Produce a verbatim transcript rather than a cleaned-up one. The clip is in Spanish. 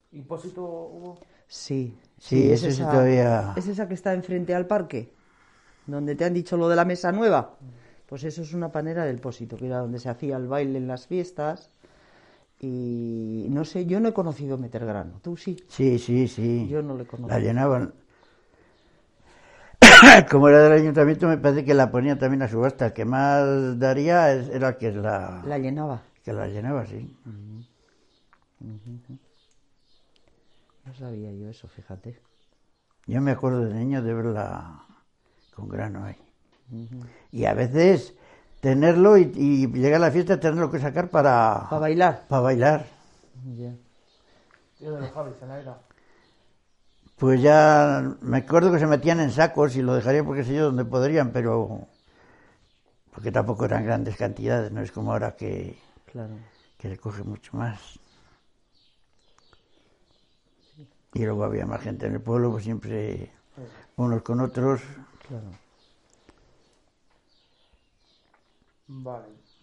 ¿Y Pósito hubo? Sí, Sí, sí, es ese sí esa, todavía... es esa que está enfrente al parque, donde te han dicho lo de la mesa nueva. Pues eso es una panera del Pósito, que era donde se hacía el baile en las fiestas. Y no sé, yo no he conocido meter grano. ¿Tú sí? Sí, sí, sí. Yo no le conozco. La llenaban. Como era del ayuntamiento, me parece que la ponía también a subasta. El que más daría es- era que la, La llenaba. que la llenaba, sí. No sabía yo eso, fíjate. Yo me acuerdo de niño de verla con grano ahí. Y a veces tenerlo y, y llegar a la fiesta tenerlo que sacar para, ¿Para bailar? para bailar. Ya. Tío de los Javis, en la era. Pues ya me acuerdo que se metían en sacos y lo dejaría porque sé yo donde podrían, pero porque tampoco eran grandes cantidades, no es como ahora que, Claro. que se coge mucho más. Y luego había más gente en el pueblo, pues siempre unos con otros. Claro. Vale.